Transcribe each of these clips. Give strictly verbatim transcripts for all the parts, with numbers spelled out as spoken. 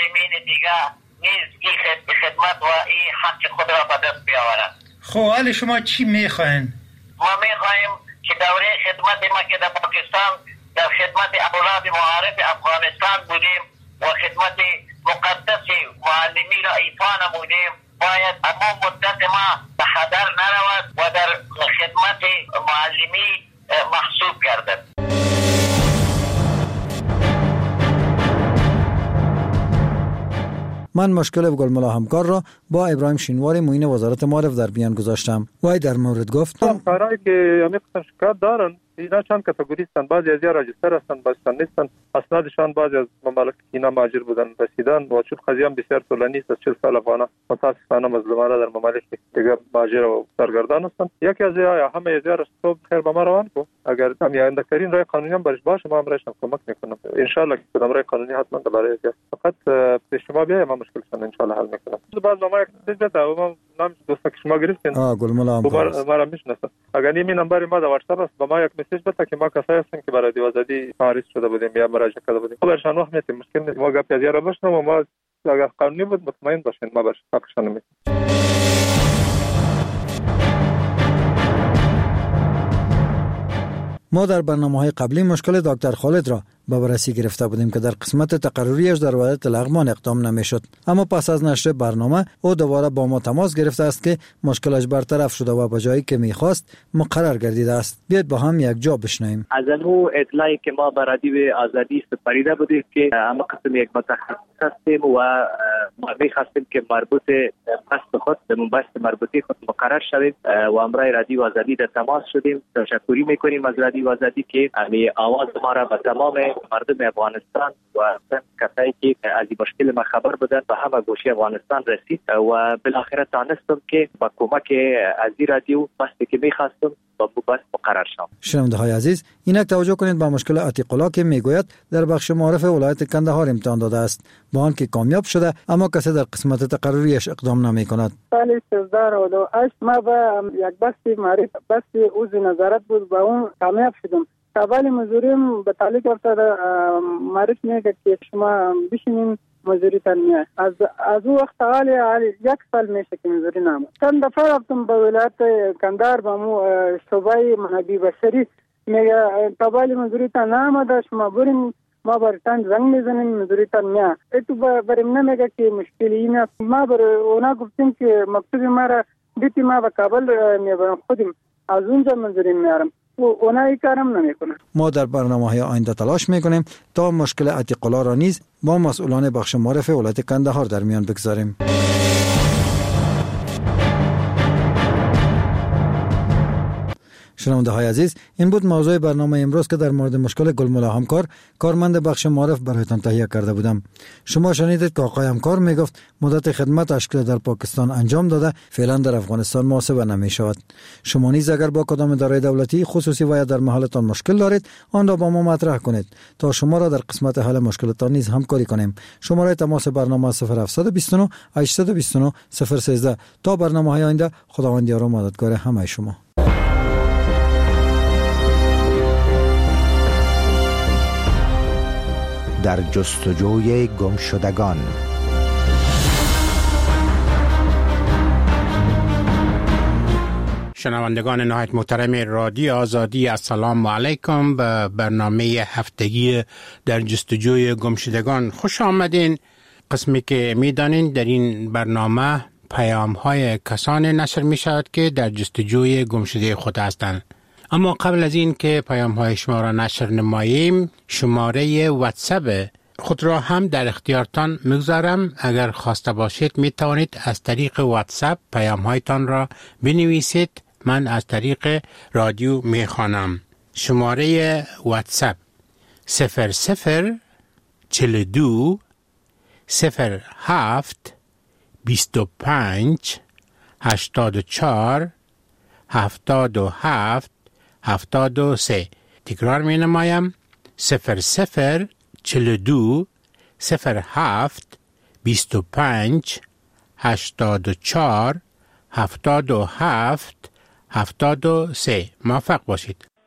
معلمین دیگه نیز این خدمت و این حق خود را به دست بیاورند. خب حالا شما چی میخواین؟ ما میخوایم که دوره خدمت ما که در پاکستان در خدمت اولاد معارف افغانستان بودیم و خدمت مقدس معلمی را ایفا نمودیم، باید اما مدت ما به هدر نرود و در خدمت معلمی محسوب گردد. من مشکل گلملا همکار را با ابراهیم شینواری معین وزارت معارف در میان گذاشتم. وای در مورد گفت کارهایی که همین قسم شکایت دارن اینا چند کاتگوری هستند. بعضی از اینا راجستر هستند، بعضی نیستند. اسنادشان بعضی از ممالک اینا مهاجر بودن رسیدن و چون قضیه هم بسیار طولانی است، از چهل سال افغانا متاسفانه مظلومانه در ممالک دیگه مهاجر و سرگردان هستند. یکی از یا همه از اینا رو خیر به ما روان کو. اگر هم آینده ترین راه قانونی هم برش باشه ما هم رایش کمک میکنم ان شاء الله که کدام راه قانونی حتما برای فقط به شما بیا ما مشکلشون ان شاء الله حل میکنم. بعد ما یک چیز بده و نام دوست که شما گرفتین آ گلملا هم ما را میشناسه. اگر این نمبر ما در واتساپ است با ما یک مسیج بده که ما کسایی هستیم که برای دیوزدی تعریض شده بودیم یا مراجعه کرده بودیم. خبرشان وقت میتیم مشکل نیست. ما گپ از یارا بشنم و ما اگر قانونی بود مطمئن باشین ما برش حقشان میدیم. ما در برنامه‌های قبلی مشکل دکتر خالد را به بررسی گرفته بودیم که در قسمت تقرریش در وضعیت لغمان اقدام نمیشد، اما پس از نشر برنامه او دوباره با ما تماس گرفته است که مشکلش برطرف شده و به جایی که میخواست مقرر گردیده است. بیاید با هم یک جا بشنویم. از اون اطلاعی که ما به رادیو آزادی سپریده بودیم که اما قسم یک متخصص هستیم و ما می‌خواستیم که مربوط بحث خود به بحث مربوطی خود مقرر شویم و امرای رادیو آزادی در تماس شدیم. تشکری میکنیم از رادیو آزادی که امی آواز ما را به تمام مردم افغانستان و کسایی که از این مشکل ما خبر بودن به همه گوشه افغانستان رسید و بالاخره تانستم که با کمک از این رادیو بحثی که می‌خواستم با بحث مقرر شد. شنونده های عزیز، اینک توجه کنید به مشکل عتیق الله که میگوید در بخش معارف ولایت کندهار امتحان داده است، با آنکه کامیاب شده اما کسی در قسمت تقرریش اقدام نمی کند. سال سیزده و هشت ما با یک بحث معرف بحث عضو نظارت بود با اون کامیاب شدم. قبل مزوریم به تعلیق افتاده معرف میگه که شما بشینین مزوری تنمیه از از او وقت حالی یک سال میشه که مزوری نامه. چند دفعه رفتم به ولایت کندهار با مو شعبه منابع بشری میگه قبل مزوری تا نامده شما برین ما برتان زنگ میزنیم مزوری تنمیه. اتو بریم نمیگه که مشکلی اینه. ما بر اونا گفتیم که مکتوب ما را بیتی ما به کابل میبرم خودیم از اونجا مزوری میارم. اونایی کارم نمیکنه. ما در برنامه‌های آینده تلاش میکنیم تا مشکل عتیق الله را نیز با مسئولان بخش معرف ولایت کندهار در میان بگذاریم. شنونده های عزیز، این بود موضوع برنامه امروز که در مورد مشکل گلملا همکار کارمند بخش معرف برایتان تهیه کرده بودم. شما شنیدید که آقای همکار میگفت مدت خدمتش که در پاکستان انجام داده فعلا در افغانستان محاسبه نمی شود. شما نیز اگر با کدام اداره دولتی خصوصی و یا در محلتان مشکل دارید آن را با ما مطرح کنید تا شما را در قسمت حل مشکلتان نیز همکاری کنیم. شماره تماس برنامه صفر هفت دو نه هشت دو نه صفر یک سه. تا برنامه‌های آینده خداوند یار و مددگار همه شما. در جستجوی گمشدگان. شنوندگان نهایت محترم رادیو آزادی، السلام علیکم. به برنامه هفتگی در جستجوی گمشدگان خوش آمدین. قسمی که میدانین در این برنامه پیام های کسان نشر می شود که در جستجوی گمشده خود هستند. اما قبل از این که پیام های شما را نشر نماییم، شماره واتساپ خود را هم در اختیارتان میگذارم. اگر خواسته باشید می توانید از طریق واتساپ پیام هایتان را بنویسید، من از طریق رادیو می خوانم. شماره واتساپ صفر صفر چل دو صفر هفت بیست و پنج هشتاد و چهار هفتاد و هفت هفتاد و سه. تکرار می نمایم صفر صفر چل دو صفر هفت بیست و پنج هشتاد و چهار هفتاد و هفت هفتاد و سه. موفق باشید.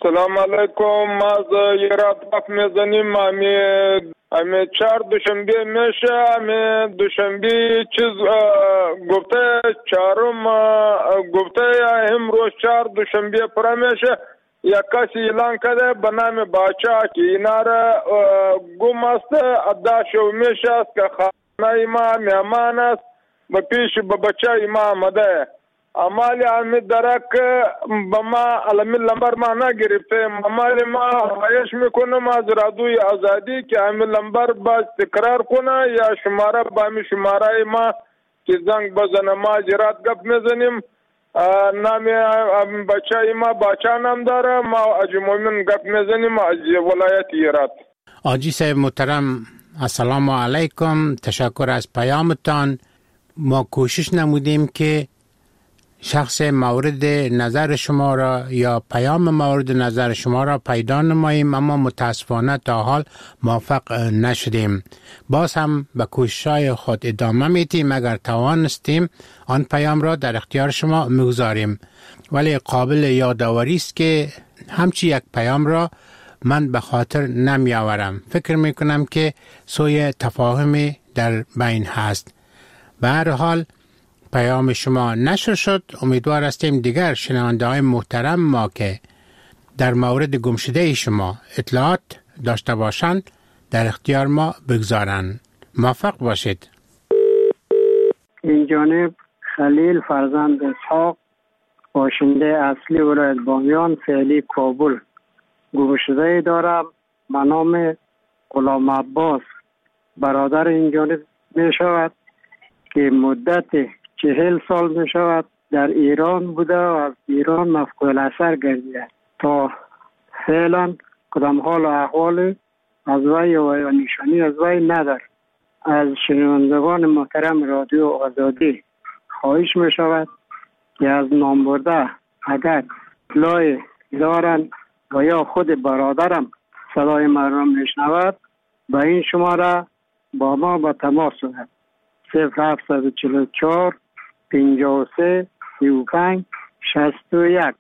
سلام علیکم. ما از ایران طرف میزنیم. امی امی چهار دوشنبه میشه. امی دوشنبه چیز گفته چهارم گفته امروز چهار دوشنبه پر میشه. یک کسی اعلان کرده به نام باچا که اینا را گم است ادعا شو میشه است که خانه ما مهمان است به پیش به بچه ما آمده. امالی امی درک به ما علمی لمبر ما نگرفته. امالی ما خواهش میکنم از رادیوی آزادی که امی لمبر باز تکرار کنه یا شماره با امی شماره ما که زنگ بزنه. ما جرات گپ میزنیم. نام بچه ما باچا نام داره. ما حاجی مومن گپ میزنیم از ولایت هرات. حاجی صاحب محترم السلام علیکم. تشکر از پیامتان. ما کوشش نمودیم که شخص مورد نظر شما را یا پیام مورد نظر شما را پیدا نماییم، اما متاسفانه تا حال موفق نشدیم. باز هم به کوشش‌های خود ادامه میدیم. اگر توانستیم آن پیام را در اختیار شما میگذاریم، ولی قابل یادآوری است که همچی یک پیام را من به خاطر نمی آورم. فکر می کنم که سوی تفاهمی در بین هست. به هر حال پیام شما نشر شد. امیدوار هستیم دیگر شنونده های محترم ما که در مورد گمشده شما اطلاعات داشته باشند در اختیار ما بگذارند. موفق باشید. این جانب خلیل فرزند اسحاق، باشنده اصلی ولایت بامیان، فعلی کابل، گمشده دارم به نام غلام عباس. برادر این جانب می شود که مدت چهل سال می شود در ایران بوده و از ایران مفقود الاثر گردیده. تا فعلا کدام حال و احوال از وی و نشانی از وی ندار. از شنوندگان محترم رادیو آزادی خواهش می شود که از نام برده اگر اطلاع دارن و یا خود برادرم صدای مردم میشنود به این شماره با ما به تماس شود. صفر هفت چهار چهار پنجاه و سه سی و پنج شصت و یک.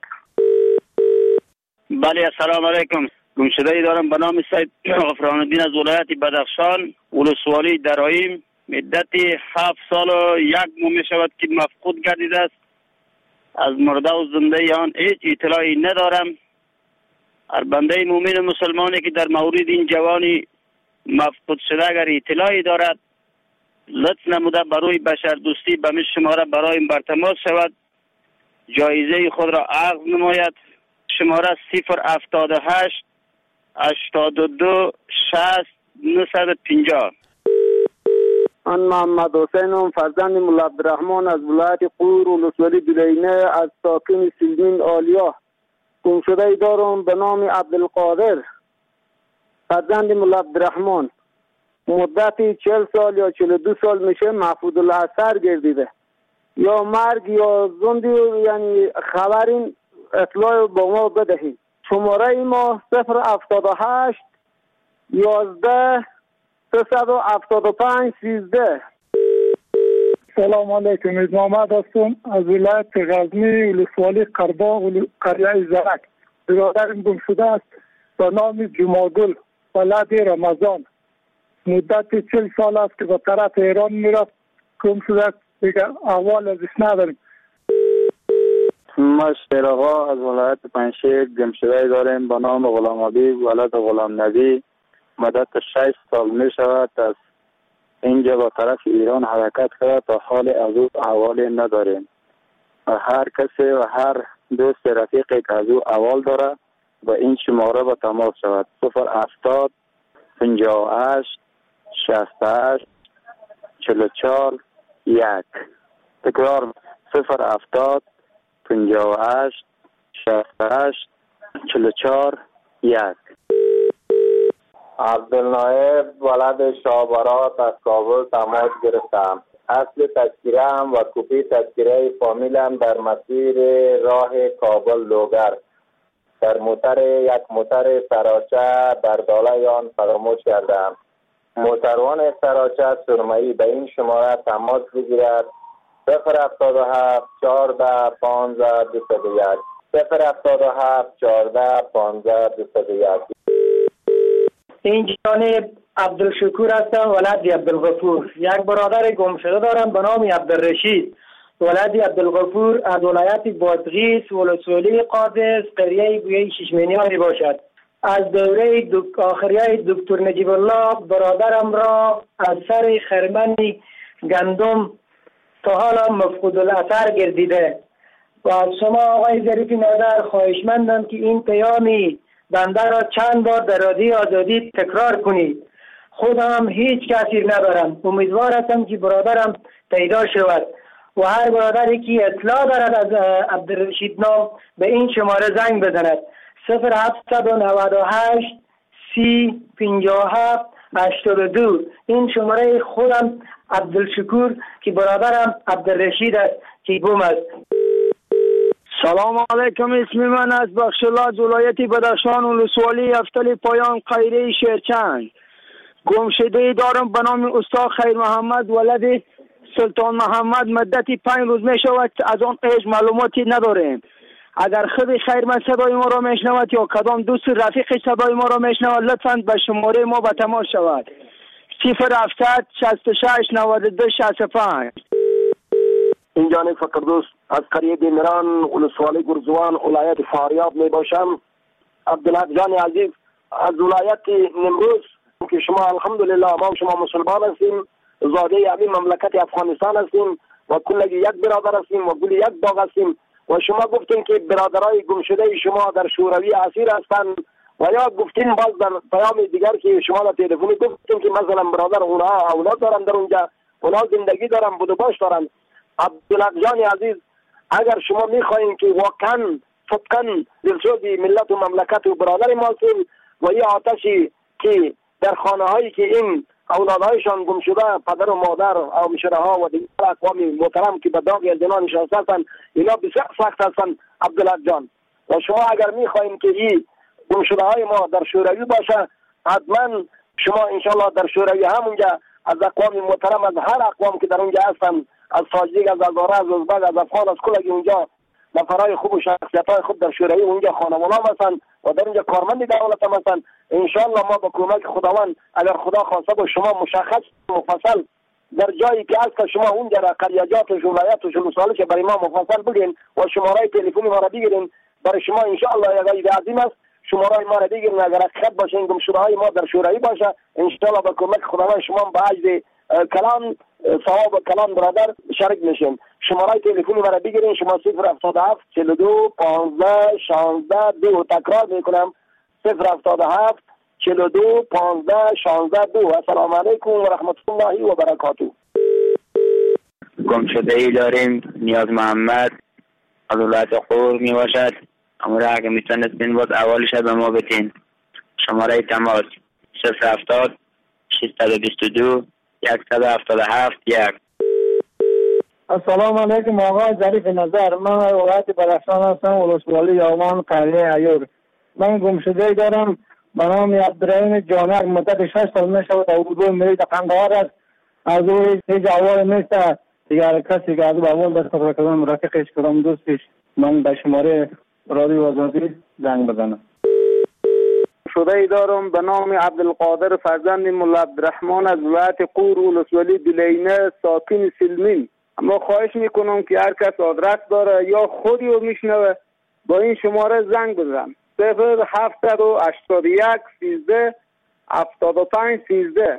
بله السلام علیکم. گمشده ای دارم به نام سید غفران الدین از ولایت بدخشان، ولسوالی درایم. مدت هفت سال و یک ماه می شود که مفقود گردیده است. از مرده و زنده آن هیچ اطلاعی ندارم. هر بنده مومن مسلمانی که در مورد این جوانی مفقود شده اگر اطلاعی دارد لطف نموده برای بشر دوستی به می شماره برای بر تماس شود، جایزه خود را عرض نماید. شماره صفر هفتاد و هشت هشتاد و دو شصت نهصد و پنجاه. من محمد حسینم، فرزند مولا عبدالرحمن از ولایت قور ولسوالی دلینه، از ساکن سلمین آلیا. گمشده ای دارم به نام عبدالقادر، فرزند مولا عبدالرحمن. مدتی چهل سال یا چهل و دو سال میشه محفوظ الاثر گردیده. یا مرگ یا زندی، یعنی خبرین اطلاع با ما بدهید. شماره ای ما صفر هفتاد و هشت یازده سیصد و هفتاد و پنج سیزده. سلام علیکم. محمد هستم از ولایت غزنی، ولسوالی قربا، قریه زرک. برادرم گم شده است به نام جمعگل ولد رمضان. مدت چل سال است که به طرف ایران میرفت. گم شده است، دیگه احوال ازش نداریم. ما شیراغا از ولایت پنشیر گمشده داریم به نام غلام حبیب ولد غلام نبی. مدت شش سال می شود از اینجا با طرف ایران حرکت کرد. تا حال از او احوالی نداریم. و هر کسی و هر دوست رفیقی که از او احوال داره با این شماره با تماس شود. صفر هفتاد پنجاه و هشت شصت و هشت چهل و چهار یک. تکرار صفر هفتاد پنجاه و هشت شصت و هشت چهل و چهار یک. عبدالنایب ولد شابرات از کابل تماس گرفتم. اصل تذکیره هم و کپی تذکیره فامیلم در مسیر راه کابل لوگر در موتر یک موتر سراچه در داله آن فراموش کردم. موتروان سراچه سرمایی به این شماره تماس بگیرد. صفر هفتاد و هفت چهارده پانزده بیست و یک. صفر هفتاد و هفت چهارده پانزده دویست و یک. این جانب عبدالشکور هستم، ولد عبدالغفور. یک برادر گم شده دارم به نام عبدالرشید، ولد عبدالغفور، از ولایت بادغیس، ولسوالی قادس، قریه گویه ششمینیان می باشد. از دوره دک... آخریه دکتر نجیب الله برادرم را از سر خرمن گندم تا حالا مفقود الاثر گردیده و از شما آقای ظریف نظر خواهشمندم که این پیامی بنده را چند بار در رادیو آزادی تکرار کنید. خودم هیچ کسی ندارم، امیدوار هستم که برادرم پیدا شود و هر برادری که اطلاع دارد از عبدالرشید نام به این شماره زنگ بزند: صفر هفت نه هشت سی پنجاه و هفت هشتاد و دو. این شماره خودم عبدالشکور که برادرم عبدالرشید است که بوم است. سلام علیکم، اسم من از بخشالات ولایت بدخشان، ولسوالی افتل پایان، قیره شیرچند. گمشده دارم به نام استاد خیر محمد ولد سلطان محمد. مدتی پنج روز می شود از آن هیچ معلوماتی نداریم. اگر خود خیر من صدای ما را میشنود یا کدام دوست رفیق صدای ما را میشنود لطفاً به شماره ما به تماس شود: صفر هفتصد شصت و شش نود و دو شصت و پنج. این جانب فقردوس از قریه دیمران، ولسوالی گرزوان، ولایت فاریاب می باشم. عبدالحق جان عزیز از ولایت نمروز که شما الحمدلله ما شما مسلمان هستیم، زاده همین مملکت افغانستان هستیم و کلگی یک برادر هستیم و کلی یک باغ هستیم و شما گفتین که برادرای گمشده شما در شوروی اسیر هستند و یا گفتین باز در پیام دیگر که شما در تلفنی گفتین که مثلا برادر اونها اولاد دارن در اونجا، اونها زندگی دارن، بود و باش دارن. عبدالحق جان عزیز اگر شما میخواین که واقعا صدقا دلسوز ملت و مملکت و برادر ما هستیم و این آتشی که در خانه هایی که این اولادهایشان گم شده پدر و مادر او مشره ها و دیگر اقوام محترم که به داغ الدنا نشسته هستند، اینا بسیار سخت هستند عبدالحق جان. و شما اگر میخواین که این گم شده های ما در شوروی باشه، حتما شما انشالله در شوروی همونجا از اقوام محترم، از هر اقوام که در اونجا هستند، از تاجیک، از هزاره، از ازبک، از افغان، از کلگی اونجا نفرای خوب و شخصیت های خوب در شوروی اونجا خانوانا هستند و در اونجا کارمند دولت هم هستند. انشالله ما با کمک خداوند اگر خدا خواسته با شما مشخص مفصل در جایی که هست شما اونجا را قریجات و ولایت و شلوسالش برای ما مفصل بگین و شماره تلفنی ما را بگیرین، برای شما انشالله یک عید عظیم است. شماره ما را بگیرین، اگر حقیقت باشه این گمشده های ما در شوروی باشه، انشالله با کمک خداوند شما با عجز کلام ثواب کلام برادر شریک میشین. شماره تلفنی مرا بگیرین، شما صفر هفتاد و هفت چهل و دو پانزده شانزده دو. تکرار میکنم: صفر هفتاد و هفت چهل و دو پانزده شانزده دو. السلام علیکم و رحمت الله و برکاته. گمشده ای داریم نیاز محمد از ولایت قور می باشد. امور اگه میتونستین باز اولش به ما بتین. شماره تماس صفر هفتاد ششصد و بیست و دو صد و هفتاد و هفت یک. السلام علیکم آقای ظریف نظر، من ولایت بدخشان هستم، ولسوالی یومان، قریه ایور. من گمشده دارم به نام عبدالرحیم جانک، مدت شش سال میشود اردو مرید قندهار است. از او هیچ احوال نیست دیگر کسی که از او اول دست خبر کردم رفیقش کردم دوستش. من به شماره رادیو آزادی زنگ بزنم. شده ای دارم به نام عبدالقادر فرزند مولا عبدالرحمن از ولایت قور، ولسوالی دلینه، ساکن سلمین. اما خواهش میکنم که هر کس آدرس داره یا خودی رو میشنوه با این شماره زنگ بزن: صفر هفتصد و هشتاد و یک سیزده هفتاد و پنج سیزده.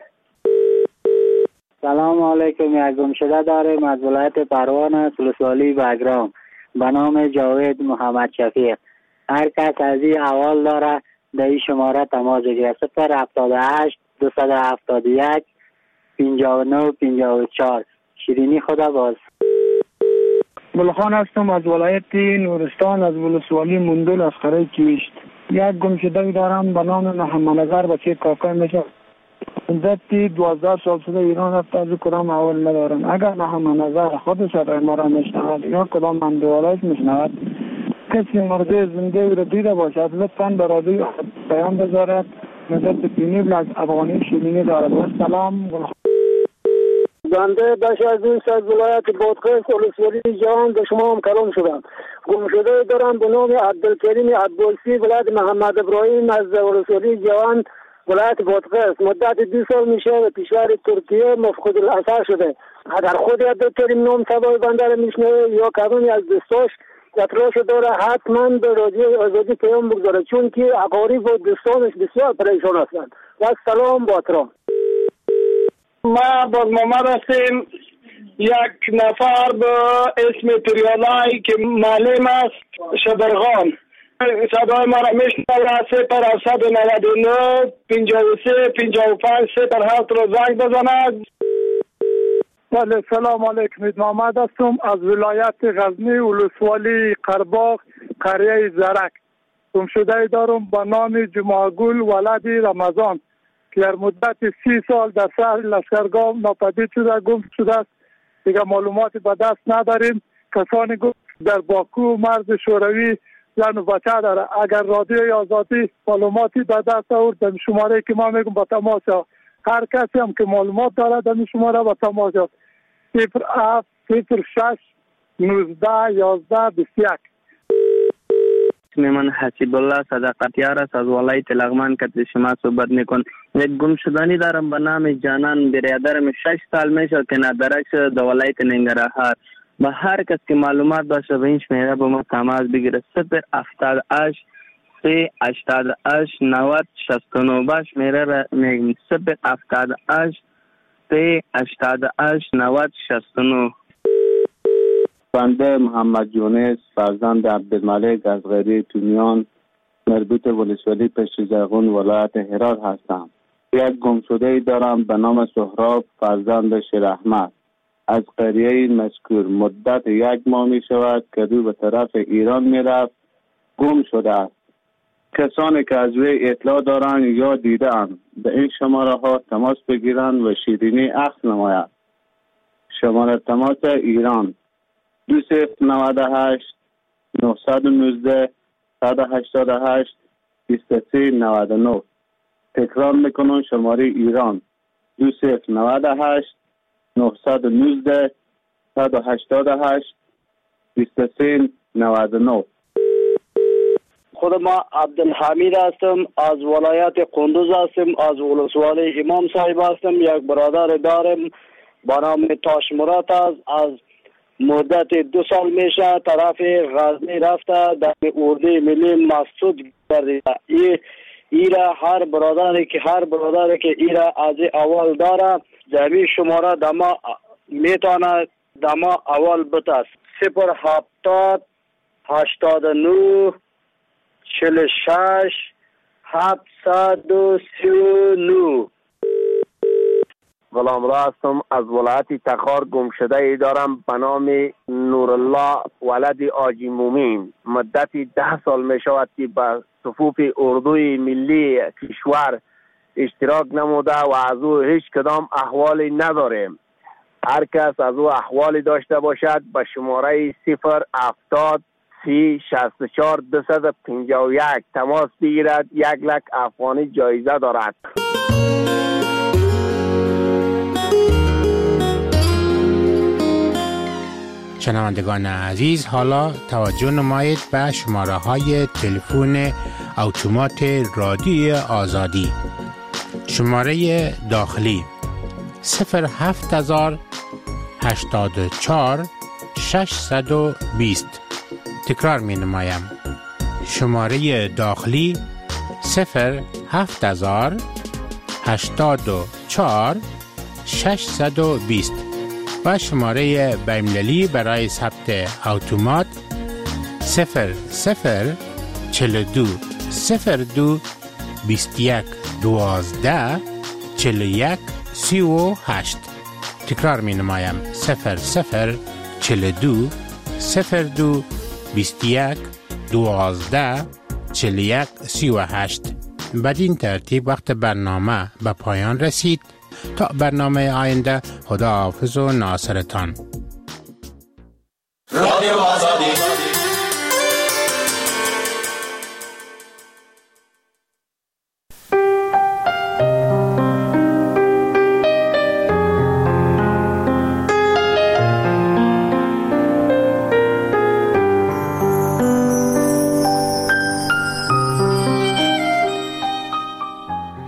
سلام علیکم، یک گمشده داریم از ولایت پروان، ولسوالی بگرام، به نام جاوید محمد شفیق. هر کس از این احوال داره در این شماره تماس بگیره: صفر هفتاد و هشت دویست و هفتاد و یک پنجاه و نه پنجاه و چهار. شیرینی خدا باز. گلخان هستم از ولایت نورستان، از ولسوالی مندل، از قریه کیشت. یک گمشده دارم به نام محمد نظر، بچه کاکا میشه. مدتی دوازده سال شده ایران رفته، از کدام اول ندارم. اگر محمد نظر خود صدای ما را میشنود یا کدام مندوالایش میشنود، کسی مرده زنده را دیده باشد، لطفاً به رادیو پیام بذارد. مدت پینیبل از افغانی شیرینی دارد. و سلام. بنده بخش عزیز از ولایت بادغیس، ولسوالی جهان به شما هم کلام شدم. گمشده دارم به نام عبدالکریم عبدالسی ولایت محمد ابراهیم از ولسوالی جوان ولایت بادغیس. مدت دو سال میشه و کشور ترکیه مفقود الاثر شده. اگر خود عبدالکریم نام صدای بنده را میشنوه یا کدومی از دوستاش اطلاعش داره حتما به رادیو آزادی پیام بگذاره، چون که اقارب و دوستانش بسیار پریشان هستند. و سلام با احترام. ما باز محمد هستیم. یک نفر به اسم پریالای که معلم است شبرغان صدای ما را میشنوه. صفر هفتصد و نود و نه پنجاه و سه پنجاه و پنج صفر هفت را زنگ بزند. بله سلام علیکم. محمد هستم از ولایت غزنی ولسوالی قرباغ قریه زرک. گمشده دارم به نام جمعه‌گل ولد رمضان که در مدت سی سال در شهر لشکرگاه ناپدید شده گم شده است. دیگه معلوماتی به دست نداریم. کسانی گفت در باکو مرز شوروی زن و بچه داره. اگر رادیوی آزادی معلوماتی به دست آورد در شماره که ما میگم با تماس شد. هر کسی هم که معلومات داره در شماره با تماس شد. صفر هفت صفر شش نوزده یازده بیست و یک. اسم من حسیب الله صداقتیار است از ولایت لغمان که شما صحبت میکن. یک گمشدگی دارم به نام جانان برادرم شش سال میشه که ندرک شده در ولایت ننگرهار. به هر کس که معلومات باشه به این شماره با ما تماس بگیره. صفر هفتاد و هشت سه هشتاد و هشت نود شصت و نه. باش میره را میگم صفر هفتاد و هشت سه هشتاد و هشت نود شصت و نه. بنده محمد یونس فرزند عبدالملک از غیری تونیان مربوط ولسوالی پشت زرغون ولایت هرات هستم. یک گمشده دارم به نام سهراب فرزند شیر احمد از قریه مذکور. مدت یک ماه می شود که دو به طرف ایران می رفت گم شده است. کسانی که از وی اطلاع دارند یا دیدند به این شماره ها تماس بگیرند و شیرینی اخذ نماید. شماره تماس ایران دو صفر نود و هشت نهصد و نوزده صد و هشتاد و هشت بیست و سه نود و نه. تکرار میکنم شماره ایران دو صفر نود و هشت نهصد و نوزده صد و هشتاد و هشت بیست و سه نود و نه. خود ما عبدالحمید هستم از ولایت قندوز هستم از ولسوالی امام صاحب هستم. یک برادر دارم با نام تاش مراد است. از مدت دو سال میشه طرف غزنی رفته در اردوی ملی مسعود گردیده. ای ایرا هر برادری که هر برادری که ایرا از اول داره جمعی شماره دما میتونه دما اول بتاست. صفر هفتاد هشتاد و نه چل شش هفتصد و سی و نه. غلام را هستم از ولایت تخار. گمشده ای دارم به نام نورالله ولد آجی مومین. مدتی ده سال می شود که به صفوف اردوی ملی کشور اشتراک نموده و از او هیچ کدام احوالی نداریم. هر کس از او احوالی داشته باشد به شماره صفر هفتاد سی شصت و چهار دویست پنجاه و یک تماس بگیرد. یک لک افغانی جایزه دارد. شنوندگان عزیز، حالا توجه نمایید به شماره های تلفن اتومات رادیو آزادی. شماره داخلی صفر هفت هزار هشتاد و چهار ششصد و بیست. تکرار می نمایم. شماره داخلی صفر هفت هزار هشتاد و چهار ششصد و بیست و شماره بین‌المللی برای ثبت اتومات صفر صفر چهل و دو صفر دو بیست و یک دوازده چهل و یک سی و هشت. تکرار می نمایم. صفر صفر چهل و دو صفر دو بیست و یک دوازده چهل و یک سی و هشت. بدین ترتیب وقت برنامه به پایان رسید. تا برنامه آینده، خدا حافظ و ناصرتان. رادیو آزادی.